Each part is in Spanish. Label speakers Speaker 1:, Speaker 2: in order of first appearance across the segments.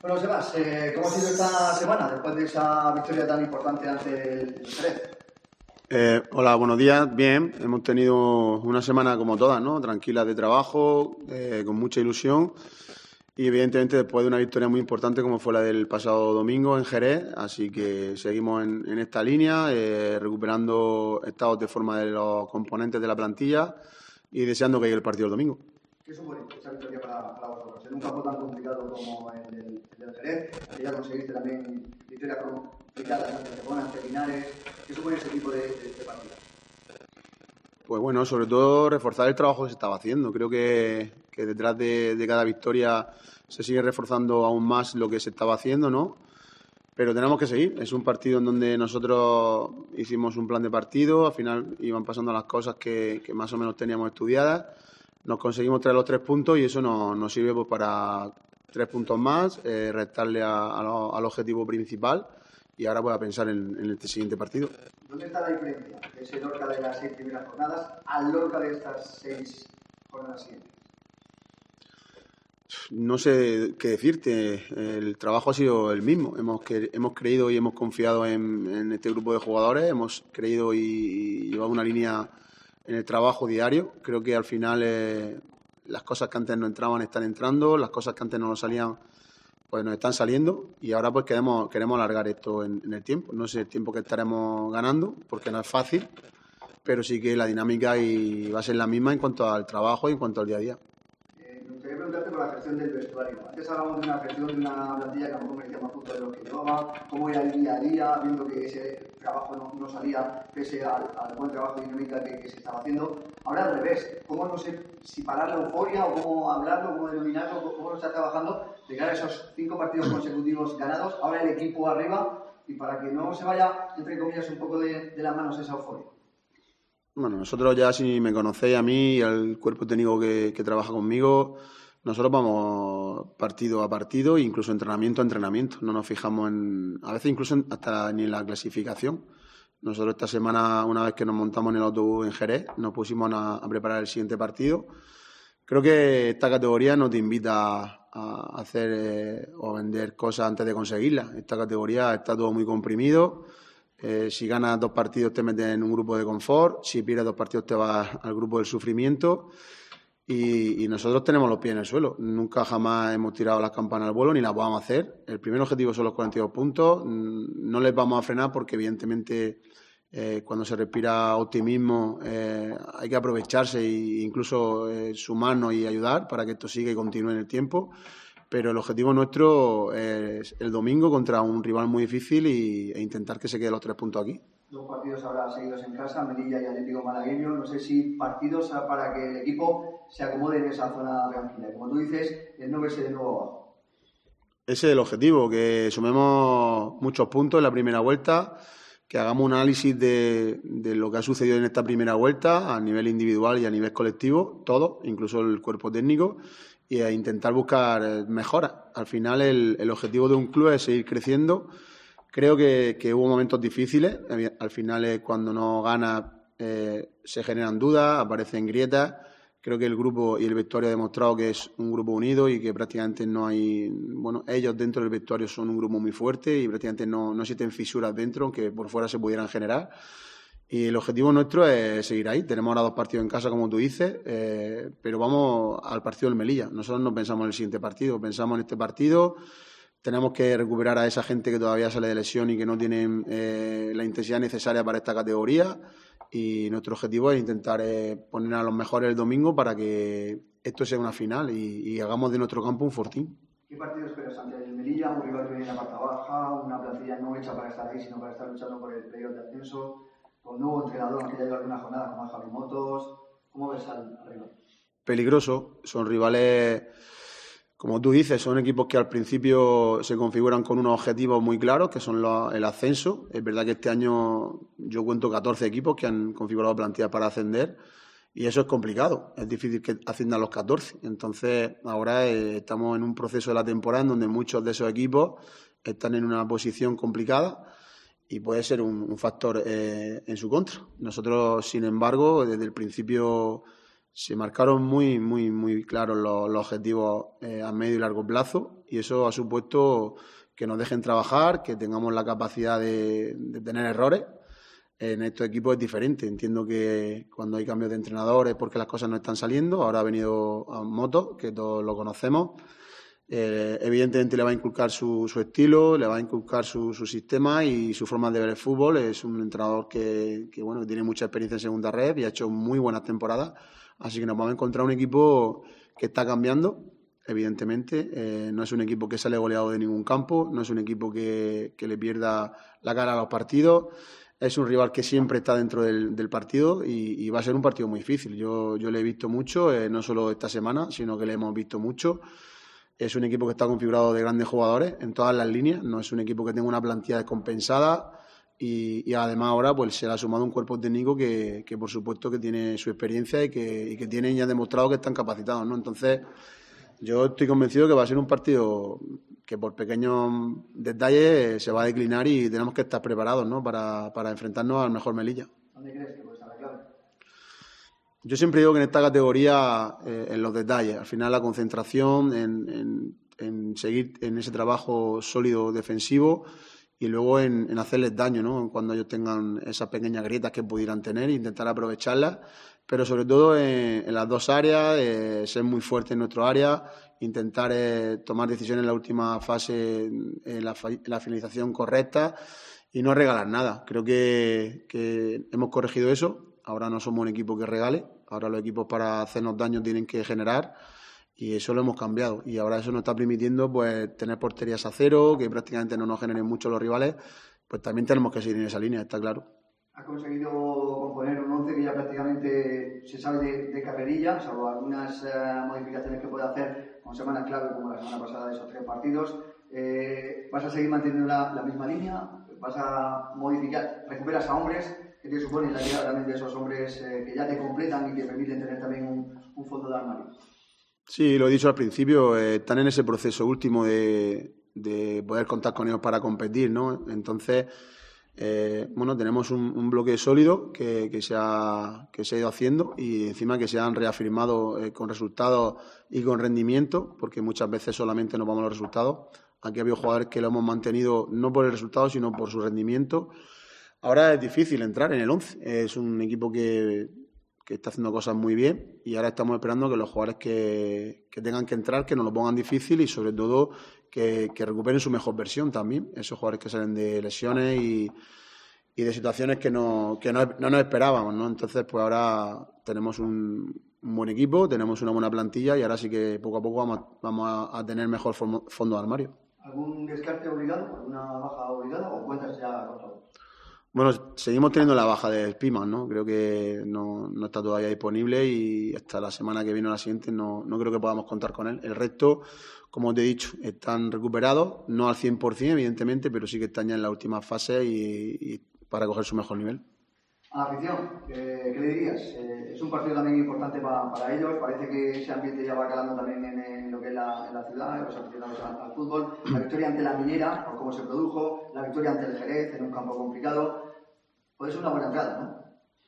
Speaker 1: Bueno, Sebas, ¿cómo ha sido esta semana después de esa victoria tan importante ante el Jerez?
Speaker 2: Hola, buenos días. Bien, hemos tenido una semana como todas, ¿no? Tranquila de trabajo, con mucha ilusión y evidentemente después de una victoria muy importante como fue la del pasado domingo en Jerez, así que seguimos en esta línea, recuperando estados de forma de los componentes de la plantilla y deseando que llegue el partido el domingo.
Speaker 1: ¿Qué supone esa victoria para vosotros? En un campo tan complicado como el del Jerez, que ya conseguiste también victorias complicadas ante Cebona, ante Linares. ¿Qué supone ese tipo de partidas?
Speaker 2: Pues bueno, sobre todo reforzar el trabajo que se estaba haciendo. Creo que detrás de cada victoria se sigue reforzando aún más lo que se estaba haciendo, ¿no? Pero tenemos que seguir. Es un partido en donde nosotros hicimos un plan de partido, al final iban pasando las cosas que más o menos teníamos estudiadas. Nos conseguimos traer los 3 puntos y eso nos sirve pues, para 3 puntos más, restarle al objetivo principal y ahora voy a pensar en el siguiente partido.
Speaker 1: ¿Dónde está la diferencia de ese Lorca de las 6 primeras jornadas al Lorca de estas 6 jornadas siguientes?
Speaker 2: No sé qué decirte, el trabajo ha sido el mismo. Hemos creído y hemos confiado en este grupo de jugadores, hemos creído y llevado una línea en el trabajo diario. Creo que al final las cosas que antes no entraban están entrando, las cosas que antes no nos salían pues nos están saliendo y ahora pues queremos alargar esto en el tiempo. No sé el tiempo que estaremos ganando porque no es fácil, pero sí que la dinámica va a ser la misma en cuanto al trabajo y en cuanto al día a día.
Speaker 1: Me gustaría preguntarte por la gestión del vestuario. Antes hablábamos de una gestión de una plantilla que a lo mejor merecía más puntos de los que llevaba, cómo era el día a día, viendo que ese trabajo no salía pese al buen trabajo de dinámica que se estaba haciendo. Ahora al revés, cómo no sé si parar la euforia o cómo hablarlo, cómo denominarlo, cómo lo está trabajando de cara a esos 5 partidos consecutivos ganados, ahora el equipo arriba y para que no se vaya, entre comillas, un poco de las manos esa euforia.
Speaker 2: Bueno, nosotros ya si me conocéis a mí y al cuerpo técnico que trabaja conmigo, nosotros vamos partido a partido e incluso entrenamiento a entrenamiento. No nos fijamos a veces incluso hasta ni en la clasificación. Nosotros esta semana, una vez que nos montamos en el autobús en Jerez, nos pusimos a preparar el siguiente partido. Creo que esta categoría no te invita a hacer o a vender cosas antes de conseguirlas. Esta categoría está todo muy comprimido. Si ganas 2 partidos te metes en un grupo de confort, si pierdes 2 partidos te vas al grupo del sufrimiento y nosotros tenemos los pies en el suelo. Nunca jamás hemos tirado las campanas al vuelo ni las vamos a hacer. El primer objetivo son los 42 puntos. No les vamos a frenar porque evidentemente cuando se respira optimismo hay que aprovecharse e incluso sumarnos y ayudar para que esto siga y continúe en el tiempo. Pero el objetivo nuestro es el domingo contra un rival muy difícil e intentar que se queden los 3 puntos aquí.
Speaker 1: 2 partidos ahora seguidos en casa, Melilla y Atlético Malagueño. No sé si partidos para que el equipo se acomode en esa zona tranquila. Como tú dices, el no verse de nuevo abajo.
Speaker 2: Ese es el objetivo, que sumemos muchos puntos en la primera vuelta, que hagamos un análisis de lo que ha sucedido en esta primera vuelta a nivel individual y a nivel colectivo, todo, incluso el cuerpo técnico, y a intentar buscar mejoras. Al final el objetivo de un club es seguir creciendo. Creo que hubo momentos difíciles. Al final cuando no gana se generan dudas, aparecen grietas. Creo que el grupo y el vestuario ha demostrado que es un grupo unido y que prácticamente no hay... Bueno, ellos dentro del vestuario son un grupo muy fuerte y prácticamente no existen fisuras dentro, aunque por fuera se pudieran generar. Y el objetivo nuestro es seguir ahí. Tenemos ahora 2 partidos en casa, como tú dices, pero vamos al partido del Melilla. Nosotros no pensamos en el siguiente partido, pensamos en este partido. Tenemos que recuperar a esa gente que todavía sale de lesión y que no tienen la intensidad necesaria para esta categoría. Y nuestro objetivo es intentar poner a los mejores el domingo para que esto sea una final y hagamos de nuestro campo un fortín.
Speaker 1: ¿Qué partido esperas ante el Melilla? Un rival que viene en la parte baja, una plantilla no hecha para estar ahí, sino para estar luchando por el playoff de ascenso, con un nuevo entrenador, aunque ya lleva alguna jornada con Javi Motos. ¿Cómo ves al rival?
Speaker 2: Peligroso, son rivales, como tú dices, son equipos que al principio se configuran con unos objetivos muy claros, que son el ascenso. Es verdad que este año yo cuento 14 equipos que han configurado plantillas para ascender y eso es complicado, es difícil que asciendan los 14. Entonces ahora estamos en un proceso de la temporada en donde muchos de esos equipos están en una posición complicada y puede ser un factor en su contra. Nosotros, sin embargo, desde el principio se marcaron muy claros los objetivos a medio y largo plazo, y eso ha supuesto que nos dejen trabajar, que tengamos la capacidad de tener errores. En estos equipos es diferente. Entiendo que cuando hay cambios de entrenadores porque las cosas no están saliendo. Ahora ha venido a Moto, que todos lo conocemos. Evidentemente le va a inculcar su estilo, le va a inculcar su sistema y su forma de ver el fútbol. Es un entrenador que tiene mucha experiencia en segunda red y ha hecho muy buenas temporadas. Así que nos vamos a encontrar un equipo que está cambiando. Evidentemente, no es un equipo que sale goleado de ningún campo, no es un equipo que le pierda la cara a los partidos. Es un rival que siempre está dentro del partido y va a ser un partido muy difícil. Yo le he visto mucho, no solo esta semana, sino que le hemos visto mucho. Es un equipo que está configurado de grandes jugadores en todas las líneas. No es un equipo que tenga una plantilla descompensada y además ahora pues se le ha sumado un cuerpo técnico que por supuesto que tiene su experiencia y que tienen ya demostrado que están capacitados, ¿no? Entonces yo estoy convencido que va a ser un partido que por pequeños detalles se va a declinar y tenemos que estar preparados, ¿no? para enfrentarnos al mejor Melilla.
Speaker 1: ¿Dónde crees que puede estar la clave?
Speaker 2: Yo siempre digo que en esta categoría, en los detalles, al final la concentración, en seguir en ese trabajo sólido defensivo y luego en hacerles daño, ¿no? Cuando ellos tengan esas pequeñas grietas que pudieran tener, intentar aprovecharlas, pero sobre todo en las dos áreas, ser muy fuerte en nuestro área, intentar tomar decisiones en la última fase, en la finalización correcta y no regalar nada. Creo que hemos corregido eso. Ahora no somos un equipo que regale, ahora los equipos para hacernos daño tienen que generar y eso lo hemos cambiado. Y ahora eso nos está permitiendo pues tener porterías a cero, que prácticamente no nos generen mucho los rivales, pues también tenemos que seguir en esa línea, está claro.
Speaker 1: Ha conseguido componer un 11 que ya prácticamente se sabe de carrerilla, salvo algunas modificaciones que puede hacer con semanas clave como la semana pasada de esos 3 partidos. ¿Vas a seguir manteniendo la misma línea? ¿Vas a modificar? ¿Recuperas a hombres? ¿Qué te supone la llegada también de esos hombres que ya te completan y te permiten tener también un fondo de armario?
Speaker 2: Sí, lo he dicho al principio, están en ese proceso último de poder contar con ellos para competir, ¿no? Entonces, tenemos un bloque sólido que se ha ido haciendo y encima que se han reafirmado con resultados y con rendimiento, porque muchas veces solamente nos vamos a los resultados. Aquí ha habido jugadores que lo hemos mantenido no por el resultado, sino por su rendimiento. Ahora es difícil entrar en el 11. Es un equipo que está haciendo cosas muy bien y ahora estamos esperando que los jugadores que tengan que entrar, que nos lo pongan difícil y sobre todo que recuperen su mejor versión también. Esos jugadores que salen de lesiones y de situaciones que no nos esperábamos, ¿no? Entonces, pues ahora tenemos un buen equipo, tenemos una buena plantilla y ahora sí que poco a poco vamos a tener mejor fondo de armario.
Speaker 1: ¿Algún descarte obligado? ¿Alguna baja obligada o cuentas ya con todo?
Speaker 2: Bueno, seguimos teniendo la baja de Spiman, ¿no? Creo que no está todavía disponible y hasta la semana que viene o la siguiente no creo que podamos contar con él. El resto, como te he dicho, están recuperados, no al 100%, evidentemente, pero sí que están ya en la última fase y para coger su mejor nivel.
Speaker 1: A la afición, ¿qué le dirías? Es un partido también importante para ellos. Parece que ese ambiente ya va calando también en lo que es la ciudad, en los aficionados al fútbol. La victoria ante la Minera, por cómo se produjo, la victoria ante el Jerez en un campo complicado. Puede ser una buena entrada, ¿no?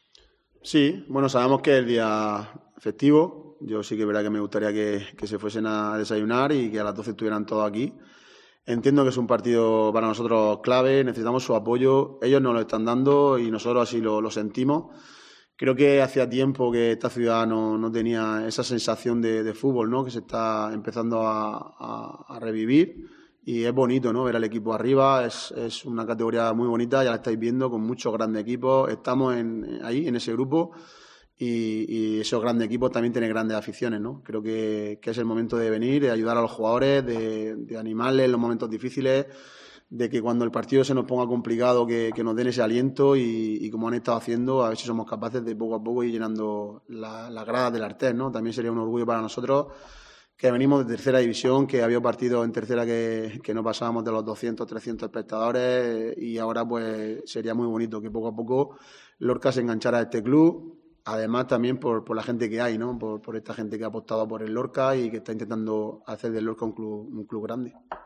Speaker 2: Sí, bueno, sabemos que es el día festivo. Yo sí que es verdad que me gustaría que se fuesen a desayunar y que a las 12 estuvieran todos aquí. Entiendo que es un partido para nosotros clave, necesitamos su apoyo, ellos nos lo están dando y nosotros así lo sentimos. Creo que hacía tiempo que esta ciudad no tenía esa sensación de fútbol, ¿no? Que se está empezando a revivir y es bonito, ¿no? Ver al equipo arriba, es una categoría muy bonita, ya la estáis viendo con muchos grandes equipos, estamos ahí en ese grupo. Y esos grandes equipos también tienen grandes aficiones, ¿no? Creo que es el momento de venir, de ayudar a los jugadores, de animarles en los momentos difíciles, de que cuando el partido se nos ponga complicado que nos den ese aliento y como han estado haciendo, a ver si somos capaces de poco a poco ir llenando las gradas del Artés, ¿no? También sería un orgullo para nosotros que venimos de tercera división, que había partidos en tercera que no pasábamos de los 200, 300 espectadores y ahora pues sería muy bonito que poco a poco Lorca se enganchara a este club. Además, también por la gente que hay, ¿no? Por esta gente que ha apostado por el Lorca y que está intentando hacer del Lorca un club grande.